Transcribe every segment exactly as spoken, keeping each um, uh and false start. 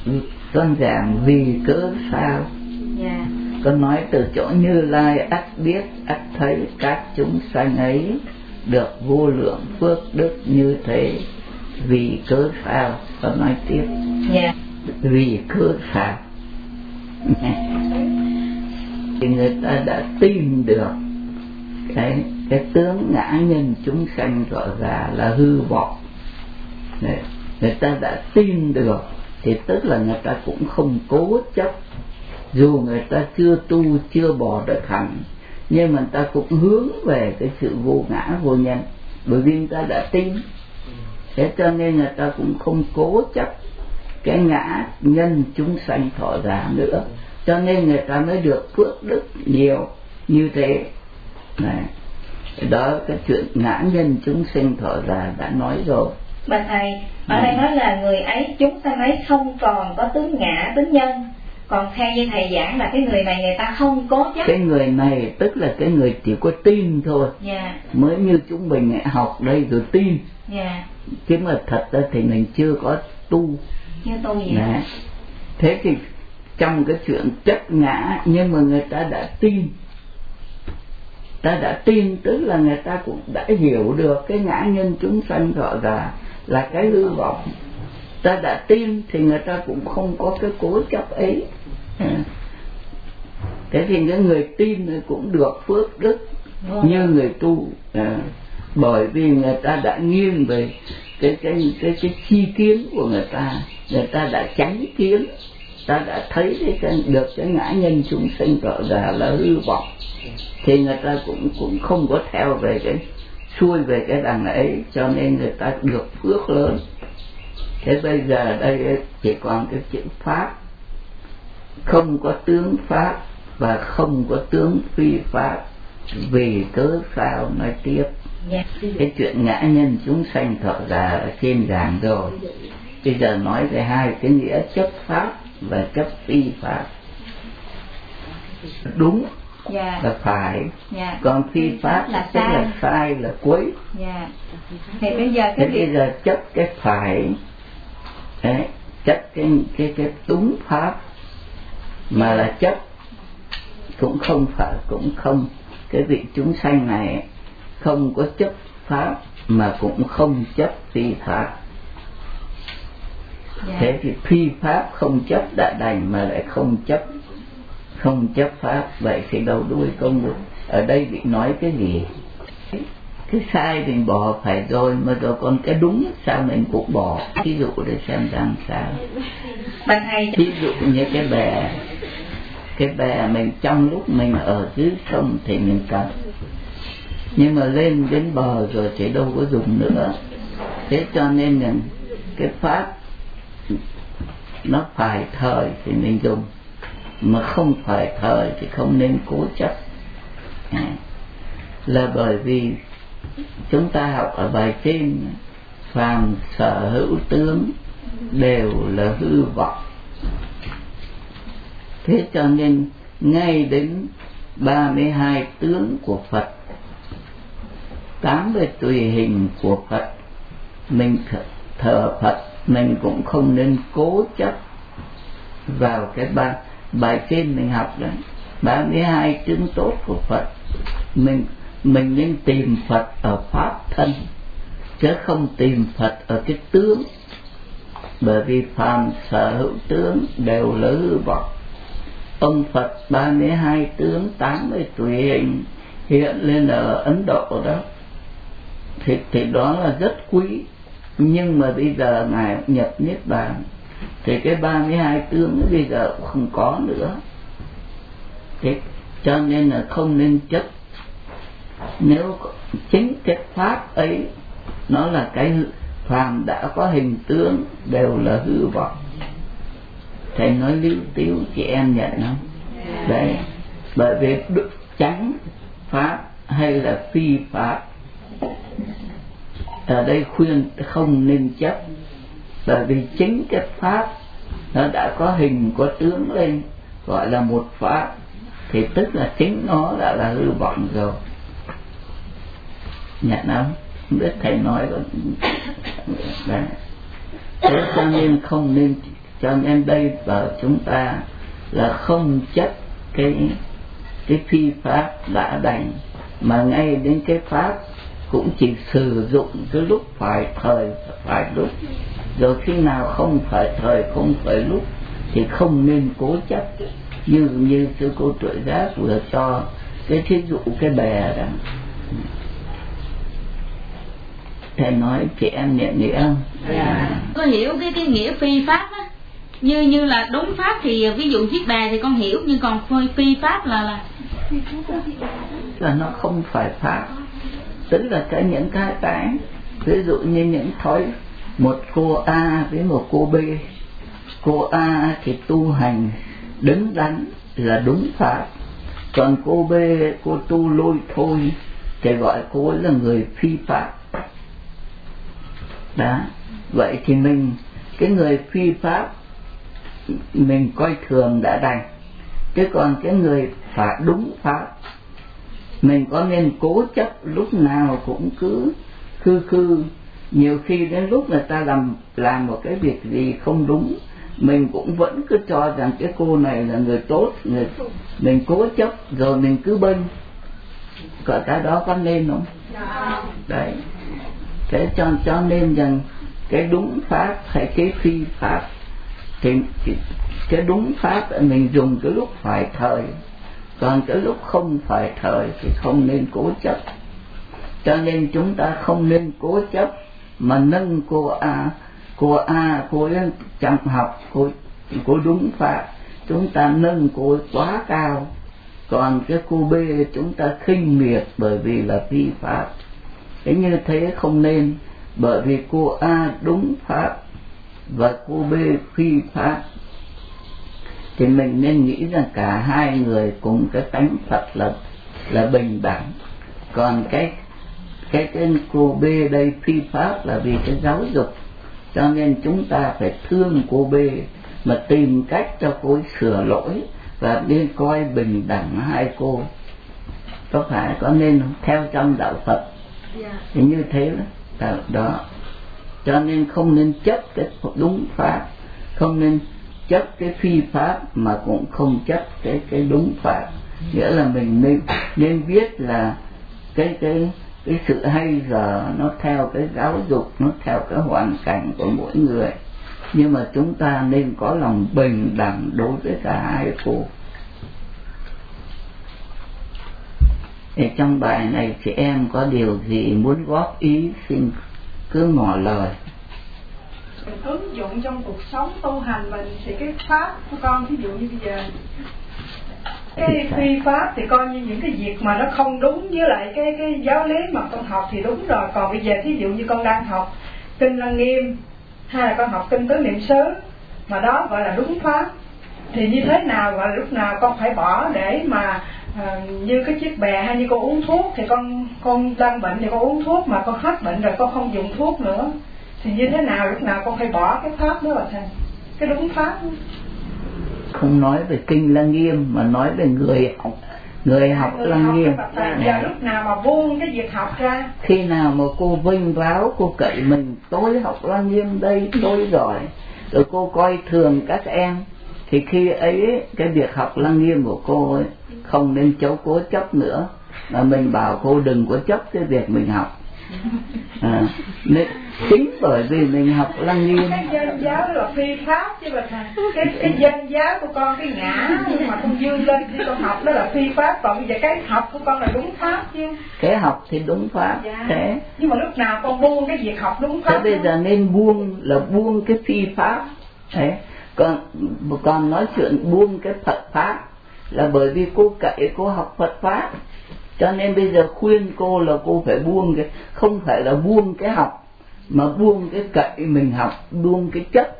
con giảng vì cớ sao. Yeah. Con nói từ chỗ Như Lai ắt biết ắt thấy các chúng sanh ấy được vô lượng phước đức như thế, vì cớ sao. Con nói tiếp. Yeah. Vì cớ sao. Thì người ta đã tìm được cái cái tướng ngã nhân chúng sanh gọi là là hư vọng. Người, người ta đã tin được thì tức là người ta cũng không cố chấp, dù người ta chưa tu chưa bỏ được hẳn, nhưng mà người ta cũng hướng về cái sự vô ngã vô nhân, bởi vì người ta đã tin. Thế cho nên người ta cũng không cố chấp cái ngã nhân chúng sanh thọ giả nữa, cho nên người ta mới được phước đức nhiều như thế này. Đó, cái chuyện ngã nhân chúng sinh thọ giả đã nói rồi. Bà thầy, ở đây nói là người ấy, chúng sanh ấy không còn có tướng ngã tướng nhân, còn theo như thầy giảng là cái người này người ta không cố chấp. Cái người này tức là cái người chỉ có tin thôi. Yeah. Mới như chúng mình học đây rồi tin. Yeah. Chứ mà thật ra thì mình chưa có tu. Chưa tu gì. Đấy. Thế thì trong cái chuyện chấp ngã, nhưng mà người ta đã tin. Ta đã tin tức là người ta cũng đã hiểu được cái ngã nhân chúng sanh thọ giả là cái hư vọng. Ta đã tin thì người ta cũng không có cái cố chấp ấy. Thế thì cái người tin cũng được phước đức như người tu, à, bởi vì người ta đã nghiêng về cái cái cái cái chi kiến của người ta, người ta đã chánh kiến, ta đã thấy cái, được cái ngã nhân chúng sinh thọ giả là hư vọng, thì người ta cũng cũng không có theo về cái xuôi về cái đằng ấy, cho nên người ta được phước lớn. Thế bây giờ đây chỉ còn cái chữ pháp, không có tướng pháp và không có tướng phi pháp, vì cớ sao nói tiếp. Yeah. Cái chuyện ngã nhân chúng sanh thọ giả ở trên giảng rồi, bây giờ nói về hai cái nghĩa chấp pháp và chấp phi pháp. Đúng. Yeah. Là phải. Yeah. Còn phi pháp là tức là sai, là quấy. Yeah. Thì bây giờ cái bây giờ chấp cái phải, đấy, chấp cái cái cái đúng pháp, mà là chấp cũng không phải, cũng không, cái vị chúng sanh này không có chấp pháp mà cũng không chấp phi pháp. Yeah. Thế thì phi pháp không chấp đã đành, mà lại không chấp không chấp pháp, vậy thì đầu đuôi công được. Ở đây bị nói cái gì? Cái sai mình bỏ phải rồi, mà rồi còn cái đúng sao mình cũng bỏ. Ví dụ để xem rằng sao. Ví dụ như cái bè, cái bè mình trong lúc mình ở dưới sông thì mình cầm, nhưng mà lên đến bờ rồi thì đâu có dùng nữa. Thế cho nên là cái pháp nó phải thời thì mình dùng, mà không phải thời thì không nên cố chấp. À, là bởi vì chúng ta học ở bài trên, phàm sở hữu tướng đều là hư vọng. Thế cho nên ngay đến ba mươi hai tướng của Phật, tám mươi tùy hình của Phật, mình thờ Phật mình cũng không nên cố chấp vào cái ba bài trên mình học đấy, ba mươi hai tướng tốt của Phật. Mình mình nên tìm Phật ở pháp thân, chứ không tìm Phật ở cái tướng, bởi vì phàm sở hữu tướng đều là hư vọng. Ông Phật ba mươi hai tướng tám mươi tùy hình hiện lên ở Ấn Độ đó, thì, thì đó là rất quý. Nhưng mà bây giờ Ngài nhập Niết Bàn thì cái ba mươi hai tướng bây giờ cũng không có nữa. Thế cho nên là không nên chấp. Nếu chính cái pháp ấy nó là cái phàm đã có hình tướng đều là hư vọng. Thầy nói lưu tiếu chị em nhận không? Đấy, bởi vì được tránh pháp hay là phi pháp, ở đây khuyên không nên chấp, bởi vì chính cái pháp nó đã có hình có tướng lên, gọi là một pháp, thì tức là chính nó đã là hư vọng rồi. Nhận không? Không biết thầy nói có... Đấy. Thế cho nên không nên Cho nên đây bảo chúng ta là không chấp cái cái phi pháp đã đành, mà ngay đến cái pháp cũng chỉ sử dụng cái lúc phải thời phải lúc, rồi khi nào không phải thời không phải lúc thì không nên cố chấp. Như như sư cô Tuệ Giác vừa cho cái thí dụ cái bè đó. Thầy nói chị em niệm nghĩa không? Dạ. Tôi hiểu cái cái nghĩa phi pháp á, như như là đúng pháp thì ví dụ chiếc bè thì con hiểu, nhưng còn phi pháp là là là nó không phải pháp, tức là cái những cái cái ví dụ như những thói, một cô A với một cô B. Cô A thì tu hành đứng đắn là đúng pháp, còn cô B cô tu lôi thôi thì gọi cô ấy là người phi pháp. Đó, vậy thì mình cái người phi pháp mình coi thường đã đành, chứ còn cái người phải đúng pháp mình có nên cố chấp lúc nào cũng cứ khư khư. Nhiều khi đến lúc người ta làm làm một cái việc gì không đúng, mình cũng vẫn cứ cho rằng cái cô này là người tốt, người, mình cố chấp rồi mình cứ bênh. Có cái đó có nên không? Đấy, thế cho, cho nên rằng cái đúng pháp hay cái phi pháp thì cái đúng pháp mình dùng cái lúc phải thời, còn cái lúc không phải thời thì không nên cố chấp. Cho nên chúng ta không nên cố chấp mà nâng cô A, cô A cô ấy chăm học, cô cô đúng pháp, chúng ta nâng cô ấy quá cao, còn cái cô B chúng ta khinh miệt bởi vì là phi pháp. Thế như thế không nên, bởi vì cô A đúng pháp và cô B phi pháp thì mình nên nghĩ rằng cả hai người cùng cái tánh Phật là là bình đẳng. Còn cái cái cái cô B đây phi pháp là vì cái giáo dục, cho nên chúng ta phải thương cô B mà tìm cách cho cô ấy sửa lỗi và nên coi bình đẳng hai cô. Có phải có nên không? Theo trong đạo Phật thì như thế đó. Đó, cho nên không nên chấp cái đúng pháp, không nên chấp cái phi pháp, mà cũng không chấp cái cái đúng pháp. Nghĩa là mình nên nên biết là cái cái cái sự hay giờ nó theo cái giáo dục, nó theo cái hoàn cảnh của mỗi người, nhưng mà chúng ta nên có lòng bình đẳng đối với cả hai cô. Thì trong bài này chị em có điều gì muốn góp ý xin cứ ngỏ lời. Mình ứng dụng trong cuộc sống tu hành mình thì cái pháp của con, ví dụ như bây giờ cái phi pháp thì coi như những cái việc mà nó không đúng với lại cái cái giáo lý mà con học thì đúng rồi. Còn bây giờ thí dụ như con đang học kinh Lăng Nghiêm hay là con học kinh Tứ Niệm xứ mà đó gọi là đúng pháp, thì như thế nào gọi là lúc nào con phải bỏ để mà à, như cái chiếc bè hay như con uống thuốc thì con con đang bệnh thì con uống thuốc, mà con hết bệnh rồi con không dùng thuốc nữa, thì như thế nào lúc nào con phải bỏ cái pháp đó là thầy, cái đúng pháp đó. Không nói về kinh Lăng Nghiêm mà nói về người học, người học người Lăng học Nghiêm. Và lúc nào mà buông cái việc học ra, khi nào mà cô vinh váo, cô cậy mình tôi học Lăng Nghiêm đây, tôi giỏi, rồi cô coi thường các em, thì khi ấy cái việc học Lăng Nghiêm của cô ấy không nên cháu cố chấp nữa, mà mình bảo cô đừng có chấp cái việc mình học. À, nên chính bởi vì mình học Lăng Nghiêm. cái danh giáo là phi pháp chứ bà thầy, cái cái danh giáo của con cái ngã nhưng mà con dương lên thì con học đó là phi pháp, còn bây giờ cái học của con là đúng pháp chứ. Cái học thì đúng pháp. Dạ. Thế nhưng mà lúc nào con buông cái việc học đúng pháp. Thế bây giờ nên buông là buông cái phi pháp. Thế còn còn nói chuyện buông cái Phật pháp là bởi vì cô cậy cô học Phật pháp, cho nên bây giờ khuyên cô là cô phải buông cái, không phải là buông cái học mà buông cái cậy mình học, buông cái chấp,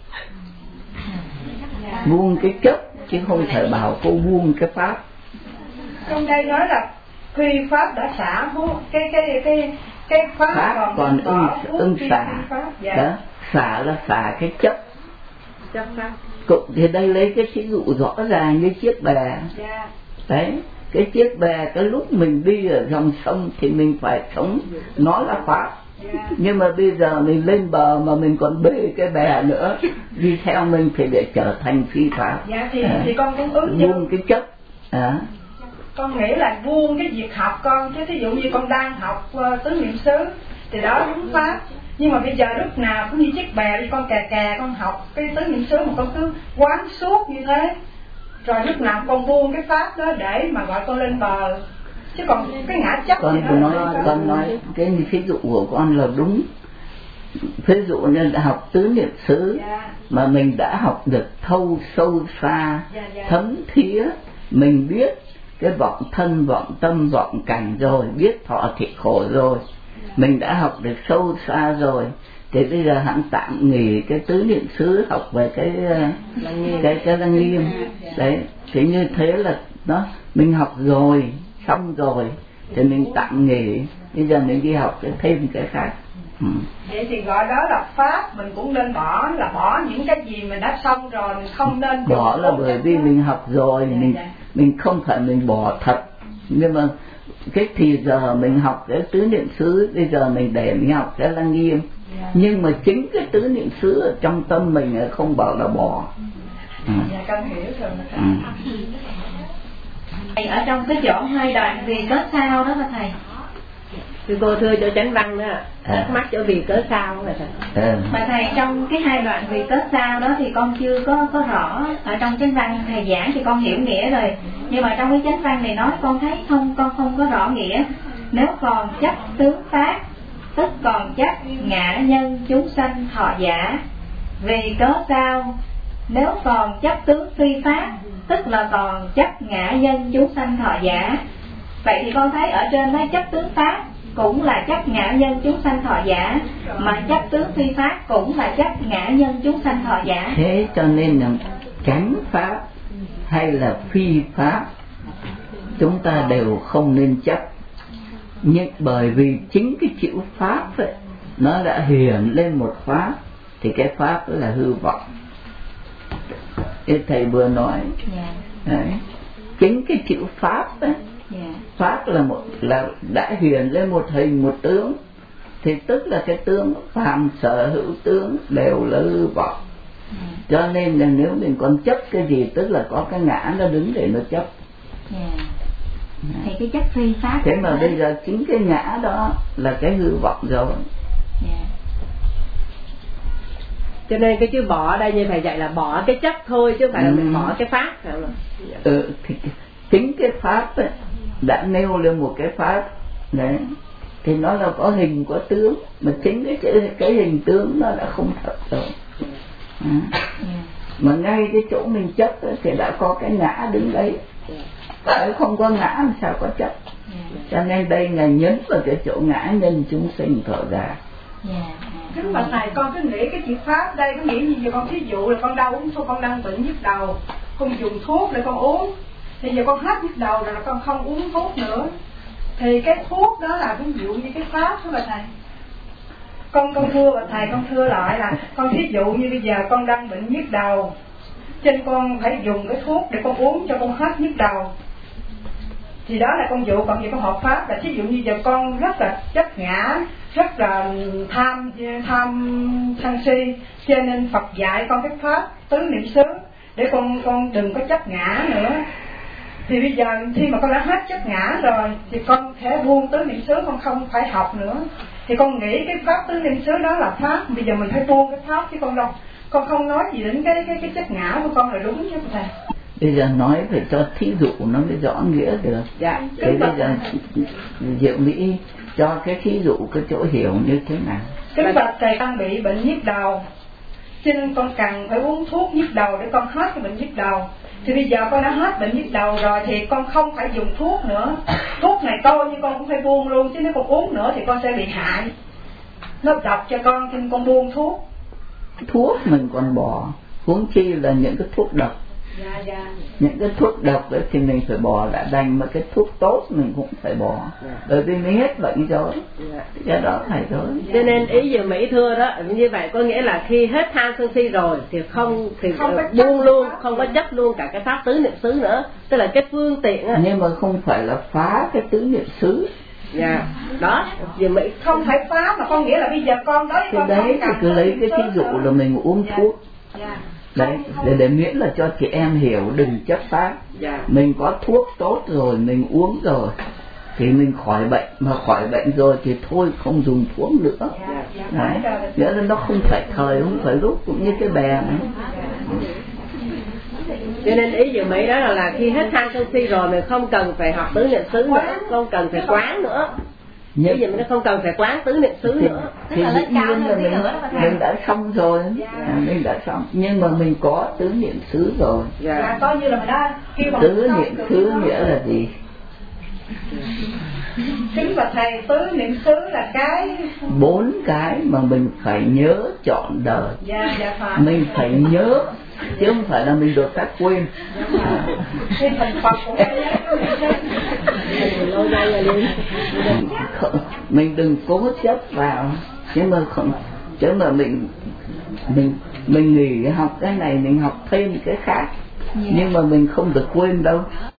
buông cái chấp chứ không thể bảo cô buông cái pháp. Trong đây nói là phi pháp đã xả hút cái cái cái cái pháp, pháp còn, còn ưng ưng xả. Dạ. Đó, xả là xả cái chấp. Chấp pháp. Cũng thì đây lấy cái thí dụ rõ ràng như chiếc bè. Dạ. Đấy, cái chiếc bè cái lúc mình đi ở dòng sông thì mình phải sống, nó là pháp. Yeah. Nhưng mà bây giờ mình lên bờ mà mình còn bê cái bè nữa, đi theo mình thì để trở thành phi pháp. Dạ thì, à, thì con cũng ứng dụng buông cái chất. à. Con nghĩ là buông cái việc học con, chứ thí dụ như con đang học uh, tứ niệm xứ thì đó đúng pháp. Nhưng mà bây giờ lúc nào cũng như chiếc bè đi, con kè kè con học cái tứ niệm xứ mà con cứ quán suốt như thế, rồi lúc nào con buông cái pháp đó để mà gọi con lên bờ. Chứ còn cái ngã chấp con thì có nó nói con nói cái ví dụ của con là đúng. Ví dụ như đã học tứ niệm xứ, yeah. mà mình đã học được thâu sâu xa, yeah, yeah. thấm thía, mình biết cái vọng thân, vọng tâm, vọng cảnh rồi, biết thọ thị khổ rồi, yeah. mình đã học được sâu xa rồi, thì bây giờ hẳn tạm nghỉ cái tứ niệm xứ, học về cái cái cái lăng nghiêm. Đấy, thì như thế là nó mình học rồi, xong rồi thì mình tạm nghỉ, bây giờ mình đi học cái thêm cái khác. ừ. Vậy thì gọi đó là pháp, mình cũng nên bỏ, là bỏ những cái gì mình đã xong rồi, mình không nên bỏ là bởi vì mình học rồi, dạ, mình dạ. mình không phải mình bỏ thật, nhưng mà cái thì giờ mình học cái tứ niệm xứ, bây giờ mình để mình học cái lăng nghiêm. dạ. Nhưng mà chính cái tứ niệm xứ ở trong tâm mình không bảo là bỏ. ừ. Dạ con hiểu rồi. ừ. Thầy ở trong cái chỗ hai đoạn vì cớ sao đó thầy. Thì cô thưa cho chánh văn đó, thắc à. mắc chỗ vì cớ sao là thầy. à. Mà thầy trong cái hai đoạn vì cớ sao đó thì con chưa có có rõ. Ở trong chánh văn thầy giảng thì con hiểu nghĩa rồi, nhưng mà trong cái chánh văn này nói con thấy không, con không có rõ nghĩa. Nếu còn chấp tướng pháp, tức còn chấp ngã nhân chúng sanh thọ giả. Vì cớ sao? Nếu còn chấp tướng phi pháp, tức là còn chấp ngã nhân chúng sanh thọ giả. Vậy thì con thấy ở trên nói chấp tướng pháp cũng là chấp ngã nhân chúng sanh thọ giả, mà chấp tướng phi pháp cũng là chấp ngã nhân chúng sanh thọ giả. Thế cho nên là chánh pháp hay là phi pháp chúng ta đều không nên chấp. Nhưng bởi vì chính cái chữ pháp ấy, nó đã hiển lên một pháp, thì cái pháp đó là hư vọng. Thế thầy vừa nói. yeah. Đấy. Chính cái chữ pháp ấy, yeah. pháp là một là đã hiển lên một hình một tướng, thì tức là cái tướng phàm sở hữu tướng đều là hư vọng. yeah. Cho nên là nếu mình còn chấp cái gì, tức là có cái ngã nó đứng để nó chấp. yeah. Thì cái chấp phi pháp. Thế mà bây giờ chính cái ngã đó là cái hư vọng rồi. yeah. Cho nên cái chữ bỏ đây như thầy dạy là bỏ cái chấp thôi, chứ không phải là ừ. mình bỏ cái pháp. ừ, thì chính cái pháp ấy, đã nêu lên một cái pháp đấy, thì nó là có hình có tướng, mà chính cái chữ cái hình tướng nó đã không thật rồi. à. yeah. Mà ngay cái chỗ mình chấp ấy, thì đã có cái ngã đứng đấy, tại không có ngã làm sao có chấp. yeah. Cho nên đây là nhấn vào cái chỗ ngã nhân chúng sinh thọ giả. yeah. Kính bạch thầy, con cứ nghĩ cái chữ pháp đây có nghĩa gì vậy? Con thí dụ là con đau uống thuốc, con đang bệnh nhức đầu, con dùng thuốc để con uống, thì giờ con hết nhức đầu rồi là con không uống thuốc nữa, thì cái thuốc đó là ví dụ như cái pháp đó bà thầy. Con con thưa bà thầy, con thưa lại là con thí dụ như bây giờ con đang bệnh nhức đầu, cho nên con phải dùng cái thuốc để con uống cho con hết nhức đầu, thì đó là con dụ. Còn về con học pháp là thí dụ như giờ con rất là chấp ngã, rất là tham tham sân si, cho nên Phật dạy con cái pháp tứ niệm xứ để con con đừng có chấp ngã nữa. Thì bây giờ khi mà con đã hết chấp ngã rồi thì con sẽ buông tứ niệm xứ, con không phải học nữa. Thì con nghĩ cái pháp tứ niệm xứ đó là pháp, bây giờ mình phải buông cái pháp, chứ con đâu con không nói gì đến cái cái cái chấp ngã của con là đúng chứ thầy. Bây giờ nói phải cho thí dụ nó mới rõ nghĩa được. Dạ. Thế bây giờ Diệu Mỹ cho cái thí dụ cái chỗ hiểu như thế nào. Kính bạch thầy, con bị bệnh nhức đầu, cho nên con cần phải uống thuốc nhức đầu để con hết cái bệnh nhức đầu. Thì bây giờ con đã hết bệnh nhức đầu rồi thì con không phải dùng thuốc nữa. Thuốc này coi như con cũng phải buông luôn, chứ nếu con uống nữa thì con sẽ bị hại. Nó độc cho con, cho nên con buông thuốc. Thuốc mình còn bỏ, huống chi là những cái thuốc độc. Dạ, dạ. Những cái thuốc độc ấy thì mình phải bỏ đã đành, mà cái thuốc tốt mình cũng phải bỏ. dạ. Bởi vì mình hết bệnh rồi. dạ. Cái đó phải rồi. Cho nên ý Diệu Mỹ thưa đó, như vậy có nghĩa là khi hết tham sân si rồi thì không thì không buông luôn, không có chấp luôn cả cái pháp tứ niệm xứ nữa, tức là cái phương tiện á. Nhưng mà không phải là phá cái tứ niệm xứ, Dạ, đó, giờ Mỹ không phải phá mà con nghĩa là bây giờ con tới Thế con đấy không thì cần cứ lấy cái thí dụ là mình uống thuốc. Dạ. Đấy, để, để miễn là cho chị em hiểu đừng chấp pháp. Dạ. Mình có thuốc tốt rồi, mình uống rồi thì mình khỏi bệnh, mà khỏi bệnh rồi thì thôi không dùng thuốc nữa. Dạ, dạ, Đấy, phải rồi. nghĩa là nó không phải thời, không phải lúc, cũng như cái bè này. Cho nên ý dự Mỹ đó là, là khi hết tham sân si rồi mình không cần phải học tứ niệm xứ nữa, không cần phải quán nữa. Bây giờ mình không cần phải quán tứ niệm xứ nữa. Thì dĩ nhiên là mình, mình đã xong rồi, à, mình đã xong, nhưng mà mình có tứ niệm xứ rồi. Dạ. Là coi như là mình đã kêu bằng Tứ niệm xứ nghĩa là gì? kính và thầy, tứ niệm xứ là cái Bốn cái mà mình phải nhớ trọn đời. dạ dạ phải Mình phải nhớ chứ không phải là mình được các quên. À. cái thành Phật của cái Lâu nay là đi. Mình đừng cố chấp vào, nhưng mà không, chứ mà mình mình mình nghỉ học cái này, mình học thêm cái khác, nhưng mà mình không được quên đâu.